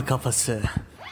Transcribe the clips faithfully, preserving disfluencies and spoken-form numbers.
Kafası.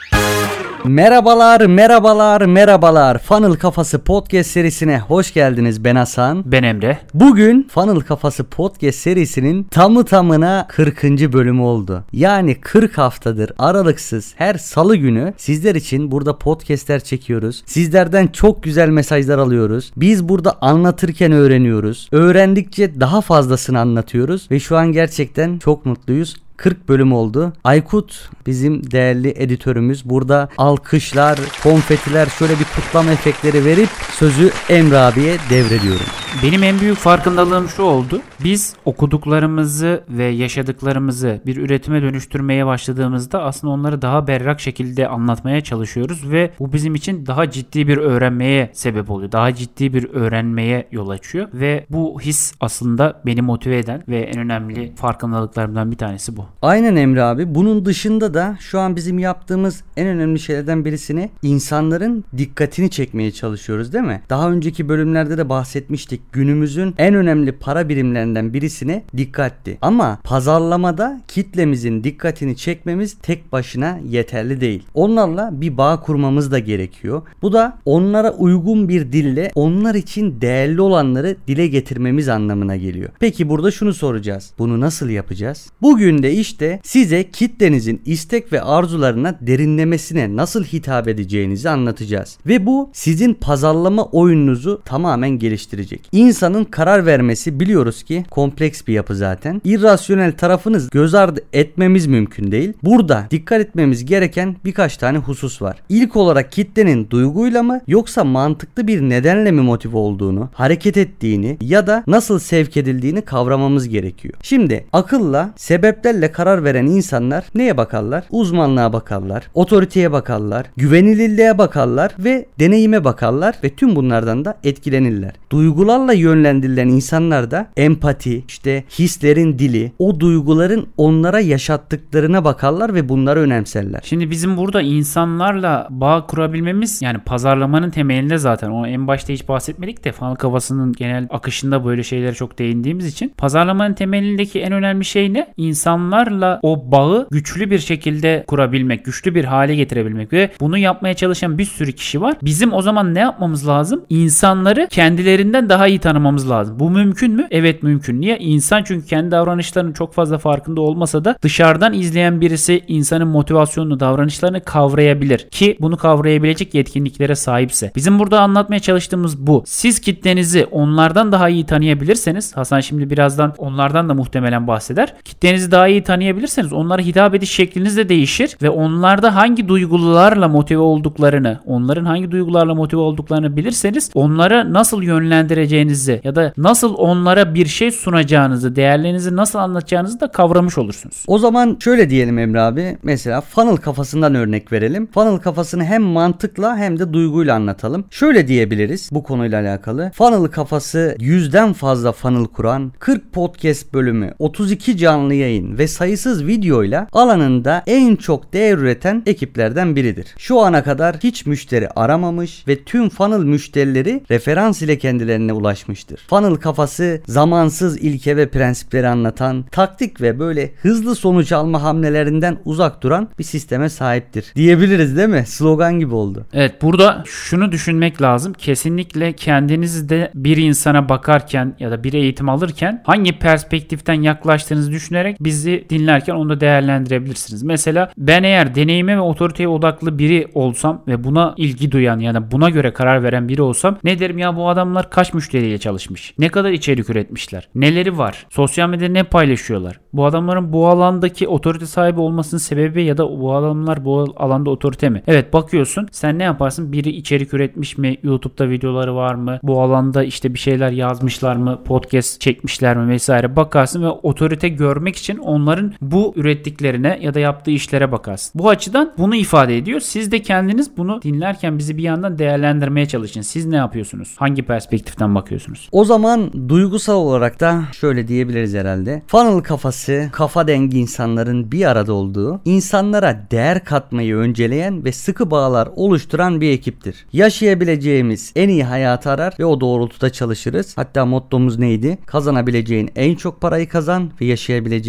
Merhabalar, merhabalar, merhabalar. Funnel Kafası podcast serisine hoş geldiniz. Ben Hasan. Ben Emre. Bugün Funnel Kafası podcast serisinin tamı tamına kırkıncı bölümü oldu. Yani kırk haftadır aralıksız her salı günü sizler için burada podcastler çekiyoruz. Sizlerden çok güzel mesajlar alıyoruz. Biz burada anlatırken öğreniyoruz. Öğrendikçe daha fazlasını anlatıyoruz ve şu an gerçekten çok mutluyuz. kırk bölüm oldu. Aykut bizim değerli editörümüz. Burada alkışlar, konfetiler, şöyle bir kutlama efektleri verip sözü Emre abiye devrediyorum. Benim en büyük farkındalığım şu oldu. Biz okuduklarımızı ve yaşadıklarımızı bir üretime dönüştürmeye başladığımızda aslında onları daha berrak şekilde anlatmaya çalışıyoruz ve bu bizim için daha ciddi bir öğrenmeye sebep oluyor. Daha ciddi bir öğrenmeye yol açıyor ve bu his aslında beni motive eden ve en önemli farkındalıklarımdan bir tanesi bu. Aynen Emre abi. Bunun dışında da şu an bizim yaptığımız en önemli şeylerden birisini insanların dikkatini çekmeye çalışıyoruz, değil mi? Daha önceki bölümlerde de bahsetmiştik. Günümüzün en önemli para birimlerinden birisine dikkatti. Ama pazarlamada kitlemizin dikkatini çekmemiz tek başına yeterli değil. Onlarla bir bağ kurmamız da gerekiyor. Bu da onlara uygun bir dille onlar için değerli olanları dile getirmemiz anlamına geliyor. Peki burada şunu soracağız. Bunu nasıl yapacağız? Bugün de işte size kitlenizin istek ve arzularına derinlemesine nasıl hitap edeceğinizi anlatacağız. Ve bu sizin pazarlama oyununuzu tamamen geliştirecek. İnsanın karar vermesi biliyoruz ki kompleks bir yapı zaten. İrrasyonel tarafınız göz ardı etmemiz mümkün değil. Burada dikkat etmemiz gereken birkaç tane husus var. İlk olarak kitlenin duyguyla mı yoksa mantıklı bir nedenle mi motive olduğunu, hareket ettiğini ya da nasıl sevk edildiğini kavramamız gerekiyor. Şimdi akılla, sebeplerle karar veren insanlar neye bakarlar? Uzmanlığa bakarlar, otoriteye bakarlar, güvenilirliğe bakarlar ve deneyime bakarlar ve tüm bunlardan da etkilenirler. Duygularla yönlendirilen insanlar da empati, işte hislerin dili, o duyguların onlara yaşattıklarına bakarlar ve bunları önemserler. Şimdi bizim burada insanlarla bağ kurabilmemiz, yani pazarlamanın temelinde zaten onu en başta hiç bahsetmedik de Funnel Kafası'nın genel akışında böyle şeylere çok değindiğimiz için pazarlamanın temelindeki en önemli şey ne? İnsanlarla o bağı güçlü bir şekilde kurabilmek, güçlü bir hale getirebilmek ve bunu yapmaya çalışan bir sürü kişi var. Bizim o zaman ne yapmamız lazım? İnsanları kendilerinden daha iyi tanımamız lazım. Bu mümkün mü? Evet mümkün. Niye? İnsan çünkü kendi davranışlarının çok fazla farkında olmasa da dışarıdan izleyen birisi insanın motivasyonunu, davranışlarını kavrayabilir ki bunu kavrayabilecek yetkinliklere sahipse. Bizim burada anlatmaya çalıştığımız bu. Siz kitlenizi onlardan daha iyi tanıyabilirseniz, Hasan şimdi birazdan onlardan da muhtemelen bahseder. Kitlenizi daha iyi tanıyabilirseniz onlara hitap ediş şekliniz de değişir ve onlarda hangi duygularla motive olduklarını, onların hangi duygularla motive olduklarını bilirseniz onlara nasıl yönlendireceğinizi ya da nasıl onlara bir şey sunacağınızı, değerlerinizi nasıl anlatacağınızı da kavramış olursunuz. O zaman şöyle diyelim Emre abi. Mesela funnel kafasından örnek verelim. Funnel kafasını hem mantıkla hem de duyguyla anlatalım. Şöyle diyebiliriz bu konuyla alakalı. Funnel kafası yüzden fazla funnel kuran, kırk podcast bölümü, otuz iki canlı yayın ve sayısız videoyla alanında en çok değer üreten ekiplerden biridir. Şu ana kadar hiç müşteri aramamış ve tüm funnel müşterileri referans ile kendilerine ulaşmıştır. Funnel kafası zamansız ilke ve prensipleri anlatan, taktik ve böyle hızlı sonuç alma hamlelerinden uzak duran bir sisteme sahiptir. Diyebiliriz değil mi? Slogan gibi oldu. Evet, burada şunu düşünmek lazım. Kesinlikle kendinizi de bir insana bakarken ya da bir eğitim alırken hangi perspektiften yaklaştığınızı düşünerek bizi dinlerken onu da değerlendirebilirsiniz. Mesela ben eğer deneyime ve otoriteye odaklı biri olsam ve buna ilgi duyan yani buna göre karar veren biri olsam ne derim ya, bu adamlar kaç müşteriyle çalışmış? Ne kadar içerik üretmişler? Neleri var? Sosyal medyada ne paylaşıyorlar? Bu adamların bu alandaki otorite sahibi olmasının sebebi ya da bu adamlar bu alanda otorite mi? Evet, bakıyorsun. Sen ne yaparsın? Biri içerik üretmiş mi? YouTube'da videoları var mı? Bu alanda işte bir şeyler yazmışlar mı? Podcast çekmişler mi? Vesaire bakarsın ve otorite görmek için onların bu ürettiklerine ya da yaptığı işlere bakarsın. Bu açıdan bunu ifade ediyor. Siz de kendiniz bunu dinlerken bizi bir yandan değerlendirmeye çalışın. Siz ne yapıyorsunuz? Hangi perspektiften bakıyorsunuz? O zaman duygusal olarak da şöyle diyebiliriz herhalde. Funnel kafası, kafa dengi insanların bir arada olduğu, insanlara değer katmayı önceleyen ve sıkı bağlar oluşturan bir ekiptir. Yaşayabileceğimiz en iyi hayatı arar ve o doğrultuda çalışırız. Hatta mottomuz neydi? Kazanabileceğin en çok parayı kazan ve yaşayabileceğin en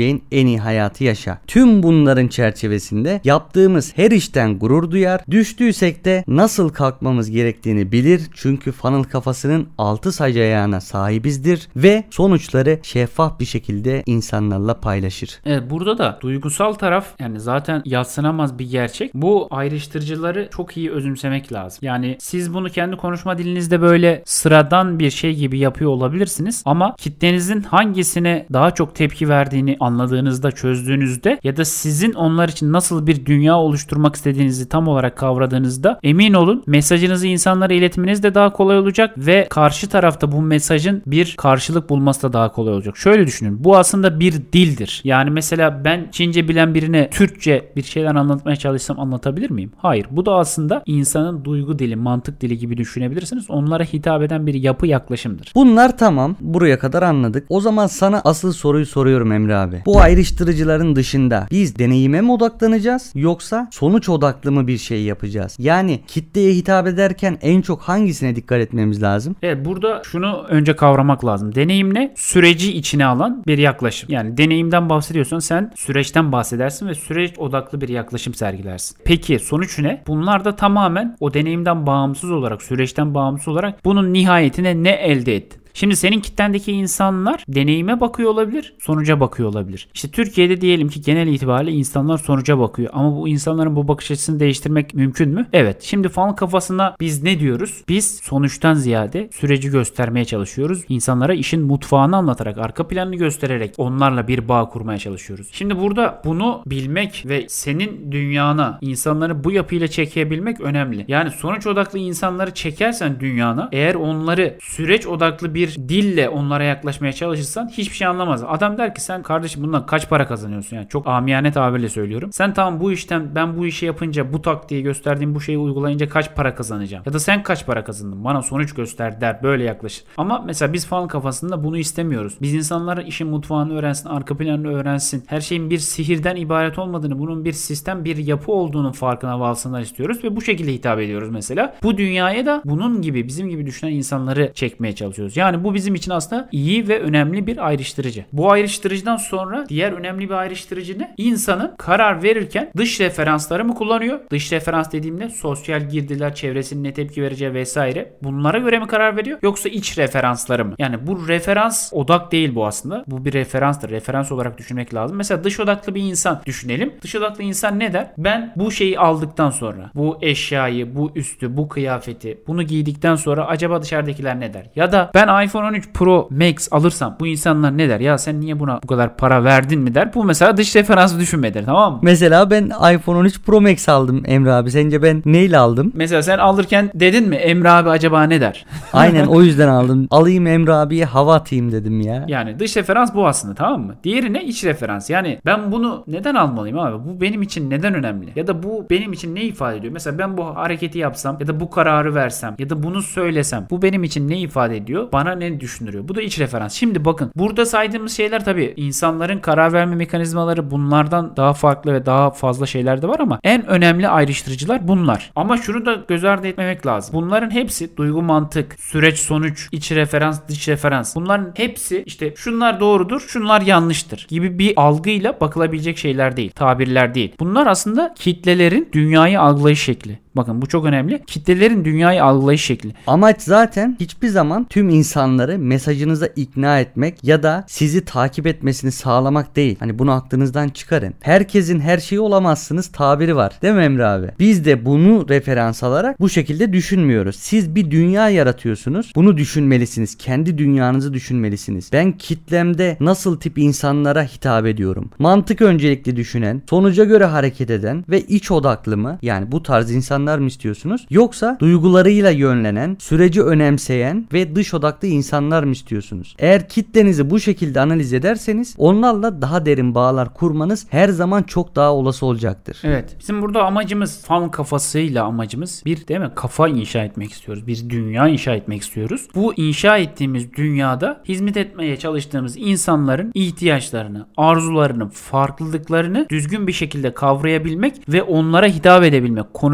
en iyi hayatı yaşa. Tüm bunların çerçevesinde yaptığımız her işten gurur duyar, düştüysek de nasıl kalkmamız gerektiğini bilir çünkü funnel kafasının altı sac ayağına sahibizdir ve sonuçları şeffaf bir şekilde insanlarla paylaşır. Evet, burada da duygusal taraf yani zaten yadsınamaz bir gerçek. Bu ayrıştırıcıları çok iyi özümsemek lazım. Yani siz bunu kendi konuşma dilinizde böyle sıradan bir şey gibi yapıyor olabilirsiniz ama kitlenizin hangisine daha çok tepki verdiğini anladığınızda, çözdüğünüzde ya da sizin onlar için nasıl bir dünya oluşturmak istediğinizi tam olarak kavradığınızda emin olun mesajınızı insanlara iletmeniz de daha kolay olacak ve karşı tarafta bu mesajın bir karşılık bulması da daha kolay olacak. Şöyle düşünün. Bu aslında bir dildir. Yani mesela ben Çince bilen birine Türkçe bir şeyler anlatmaya çalışsam anlatabilir miyim? Hayır. Bu da aslında insanın duygu dili, mantık dili gibi düşünebilirsiniz. Onlara hitap eden bir yapı, yaklaşımdır. Bunlar tamam. Buraya kadar anladık. O zaman sana asıl soruyu soruyorum Emre abi. Bu ayrıştırıcıların dışında biz deneyime mi odaklanacağız yoksa sonuç odaklı mı bir şey yapacağız? Yani kitleye hitap ederken en çok hangisine dikkat etmemiz lazım? Evet, burada şunu önce kavramak lazım. Deneyim ne? Süreci içine alan bir yaklaşım. Yani deneyimden bahsediyorsan sen süreçten bahsedersin ve süreç odaklı bir yaklaşım sergilersin. Peki sonuç ne? Bunlar da tamamen o deneyimden bağımsız olarak, süreçten bağımsız olarak bunun nihayetine ne elde ettin? Şimdi senin kitlendeki insanlar deneyime bakıyor olabilir, sonuca bakıyor olabilir. İşte Türkiye'de diyelim ki genel itibariyle insanlar sonuca bakıyor. Ama bu insanların bu bakış açısını değiştirmek mümkün mü? Evet. Şimdi funnel kafasına biz ne diyoruz? Biz sonuçtan ziyade süreci göstermeye çalışıyoruz. İnsanlara işin mutfağını anlatarak, arka planını göstererek onlarla bir bağ kurmaya çalışıyoruz. Şimdi burada bunu bilmek ve senin dünyana insanları bu yapıyla çekebilmek önemli. Yani sonuç odaklı insanları çekersen dünyana, eğer onları süreç odaklı bir dille onlara yaklaşmaya çalışırsan hiçbir şey anlamaz. Adam der ki sen kardeşim bundan kaç para kazanıyorsun? Yani çok amiyane tabirle söylüyorum. Sen tamam bu işten ben bu işi yapınca bu taktiği gösterdiğim bu şeyi uygulayınca kaç para kazanacağım? Ya da sen kaç para kazandın? Bana sonuç göster der. Böyle yaklaşır. Ama mesela biz funnel kafasında bunu istemiyoruz. Biz insanlara işin mutfağını öğrensin, arka planını öğrensin. Her şeyin bir sihirden ibaret olmadığını, bunun bir sistem, bir yapı olduğunun farkına varsınlar istiyoruz ve bu şekilde hitap ediyoruz mesela. Bu dünyaya da bunun gibi, bizim gibi düşünen insanları çekmeye çalışıyoruz. Yani bu bizim için aslında iyi ve önemli bir ayrıştırıcı. Bu ayrıştırıcıdan sonra diğer önemli bir ayrıştırıcı ne? İnsanın karar verirken dış referansları mı kullanıyor? Dış referans dediğimde sosyal girdiler, çevresinin ne tepki vereceği vesaire. Bunlara göre mi karar veriyor? Yoksa iç referansları mı? Yani bu referans odak değil bu aslında. Bu bir referanstır. Referans olarak düşünmek lazım. Mesela dış odaklı bir insan düşünelim. Dış odaklı insan ne der? Ben bu şeyi aldıktan sonra, bu eşyayı, bu üstü, bu kıyafeti, bunu giydikten sonra acaba dışarıdakiler ne der? Ya da ben iPhone on üç Pro Max alırsam bu insanlar ne der? Ya sen niye buna bu kadar para verdin mi der? Bu mesela dış referansı düşünmedir, tamam mı? Mesela ben iPhone on üç Pro Max aldım Emre abi. Sence ben neyle aldım? Mesela sen alırken dedin mi Emre abi acaba ne der? Aynen o yüzden aldım. Alayım Emre abiye hava atayım dedim ya. Yani dış referans bu aslında, tamam mı? Diğeri ne? İç referans. Yani ben bunu neden almalıyım abi? Bu benim için neden önemli? Ya da bu benim için ne ifade ediyor? Mesela ben bu hareketi yapsam ya da bu kararı versem ya da bunu söylesem bu benim için ne ifade ediyor? Bana ne düşündürüyor? Bu da iç referans. Şimdi bakın burada saydığımız şeyler tabii insanların karar verme mekanizmaları, bunlardan daha farklı ve daha fazla şeyler de var ama en önemli ayrıştırıcılar bunlar. Ama şunu da göz ardı etmemek lazım. Bunların hepsi duygu, mantık, süreç, sonuç, iç referans, dış referans. Bunların hepsi işte şunlar doğrudur, şunlar yanlıştır gibi bir algıyla bakılabilecek şeyler değil. Tabirler değil. Bunlar aslında kitlelerin dünyayı algılayış şekli. Bakın bu çok önemli. Kitlelerin dünyayı algılayış şekli. Amaç zaten hiçbir zaman tüm insanları mesajınıza ikna etmek ya da sizi takip etmesini sağlamak değil. Hani bunu aklınızdan çıkarın. Herkesin her şeyi olamazsınız tabiri var. Değil mi Emre abi? Biz de bunu referans alarak bu şekilde düşünmüyoruz. Siz bir dünya yaratıyorsunuz. Bunu düşünmelisiniz. Kendi dünyanızı düşünmelisiniz. Ben kitlemde nasıl tip insanlara hitap ediyorum? Mantık öncelikli düşünen, sonuca göre hareket eden ve iç odaklı mı? Yani bu tarz insanlar mı istiyorsunuz? Yoksa duygularıyla yönlenen, süreci önemseyen ve dış odaklı insanlar mı istiyorsunuz? Eğer kitlenizi bu şekilde analiz ederseniz onlarla daha derin bağlar kurmanız her zaman çok daha olası olacaktır. Evet. Bizim burada amacımız, funnel kafasıyla amacımız bir, değil mi? Kafa inşa etmek istiyoruz. Bir dünya inşa etmek istiyoruz. Bu inşa ettiğimiz dünyada hizmet etmeye çalıştığımız insanların ihtiyaçlarını, arzularını, farklılıklarını düzgün bir şekilde kavrayabilmek ve onlara hitap edebilmek, konuşabilmek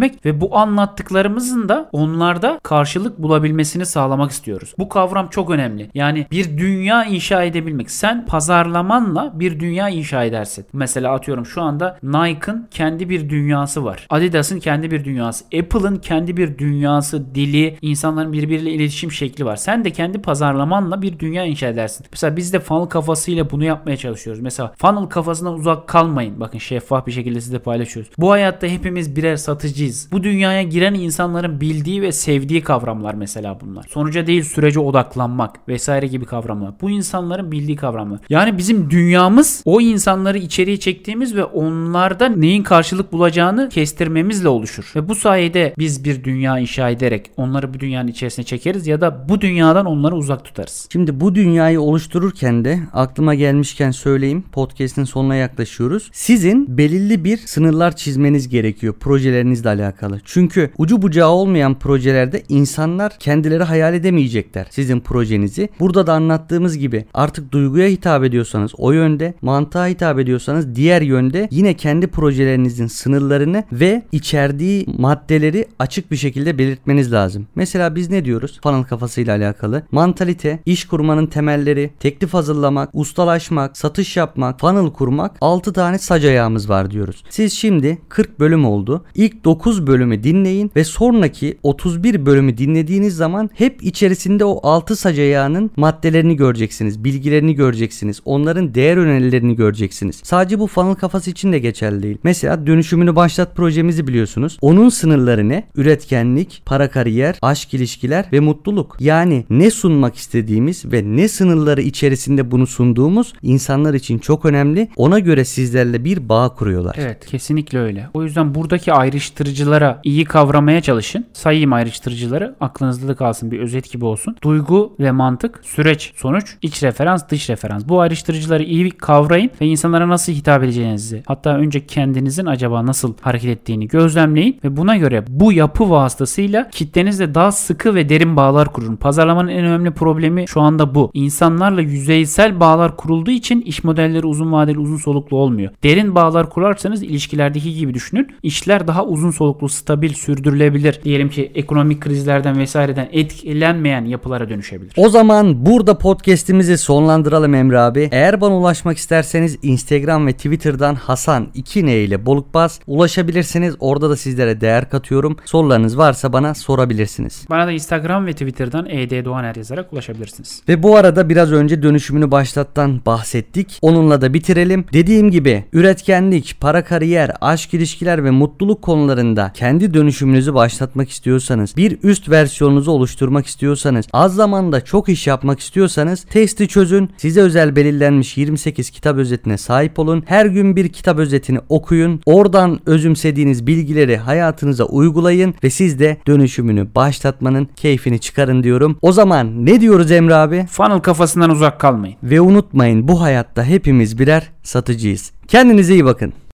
anlatabilmek ve bu anlattıklarımızın da onlarda karşılık bulabilmesini sağlamak istiyoruz. Bu kavram çok önemli. Yani bir dünya inşa edebilmek. Sen pazarlamanla bir dünya inşa edersin. Mesela atıyorum şu anda Nike'ın kendi bir dünyası var. Adidas'ın kendi bir dünyası. Apple'ın kendi bir dünyası, dili, insanların birbiriyle iletişim şekli var. Sen de kendi pazarlamanla bir dünya inşa edersin. Mesela biz de funnel kafasıyla bunu yapmaya çalışıyoruz. Mesela funnel kafasından uzak kalmayın. Bakın şeffaf bir şekilde size paylaşıyoruz. Bu hayatta hepimiz birer satıcıyız. Bu dünyaya giren insanların bildiği ve sevdiği kavramlar mesela bunlar. Sonuca değil sürece odaklanmak vesaire gibi kavramlar. Bu insanların bildiği kavramlar. Yani bizim dünyamız o insanları içeriye çektiğimiz ve onlarda neyin karşılık bulacağını kestirmemizle oluşur. Ve bu sayede biz bir dünya inşa ederek onları bu dünyanın içerisine çekeriz ya da bu dünyadan onları uzak tutarız. Şimdi bu dünyayı oluştururken de aklıma gelmişken söyleyeyim. Podcast'in sonuna yaklaşıyoruz. Sizin belirli bir sınırlar çizmeniz gerekiyor projelerinizle alakalı. Çünkü ucu bucağı olmayan projelerde insanlar kendileri hayal edemeyecekler sizin projenizi. Burada da anlattığımız gibi artık duyguya hitap ediyorsanız o yönde, mantığa hitap ediyorsanız diğer yönde yine kendi projelerinizin sınırlarını ve içerdiği maddeleri açık bir şekilde belirtmeniz lazım. Mesela biz ne diyoruz? Funnel kafasıyla alakalı. Mantalite, iş kurmanın temelleri, teklif hazırlamak, ustalaşmak, satış yapmak, funnel kurmak, altı tane sac ayağımız var diyoruz. Siz şimdi kırk bölüm oldu. İlk dokuz bölümü dinleyin ve sonraki otuz bir bölümü dinlediğiniz zaman hep içerisinde o altı sac ayağının maddelerini göreceksiniz, bilgilerini göreceksiniz, onların değer önerilerini göreceksiniz. Sadece bu funnel kafası için de geçerli değil. Mesela dönüşümünü başlat projemizi biliyorsunuz. Onun sınırları ne? Üretkenlik, para kariyer, aşk ilişkiler ve mutluluk. Yani ne sunmak istediğimiz ve ne sınırları içerisinde bunu sunduğumuz insanlar için çok önemli. Ona göre sizlerle bir bağ kuruyorlar. Evet, kesinlikle öyle. O yüzden buradaki ayrıştırıcılara iyi kavramaya çalışın. Sayayım ayrıştırıcıları. Aklınızda da kalsın, bir özet gibi olsun. Duygu ve mantık, süreç, sonuç, iç referans, dış referans. Bu ayrıştırıcıları iyi kavrayın ve insanlara nasıl hitap edeceğinizi, hatta önce kendinizin acaba nasıl hareket ettiğini gözlemleyin ve buna göre bu yapı vasıtasıyla kitlenizle daha sıkı ve derin bağlar kurun. Pazarlamanın en önemli problemi şu anda bu. İnsanlarla yüzeysel bağlar kurulduğu için iş modelleri uzun vadeli, uzun soluklu olmuyor. Derin bağlar kurarsanız ilişkilerdeki gibi düşünün. İşler daha uzun soluklu, stabil, sürdürülebilir. Diyelim ki ekonomik krizlerden vesaireden etkilenmeyen yapılara dönüşebilir. O zaman burada podcast'imizi sonlandıralım Emre abi. Eğer bana ulaşmak isterseniz Instagram ve Twitter'dan Hasan iki N ile Bolukbaz ulaşabilirsiniz. Orada da sizlere değer katıyorum. Sorularınız varsa bana sorabilirsiniz. Bana da Instagram ve Twitter'dan E D Doğaner yazarak ulaşabilirsiniz. Ve bu arada biraz önce dönüşümünü başlattan bahsettik. Onunla da bitirelim. Dediğim gibi üretkenlik, para kariyer, aşk ilişkiler ve mutluluk konularında kendi dönüşümünüzü başlatmak istiyorsanız, bir üst versiyonunuzu oluşturmak istiyorsanız, az zamanda çok iş yapmak istiyorsanız testi çözün. Size özel belirlenmiş yirmi sekiz kitap özetine sahip olun. Her gün bir kitap özetini okuyun. Oradan özümsediğiniz bilgileri hayatınıza uygulayın ve siz de dönüşümünü başlatmanın keyfini çıkarın diyorum. O zaman ne diyoruz Emre abi? Funnel kafasından uzak kalmayın. Ve unutmayın, bu hayatta hepimiz birer satıcıyız. Kendinize iyi bakın.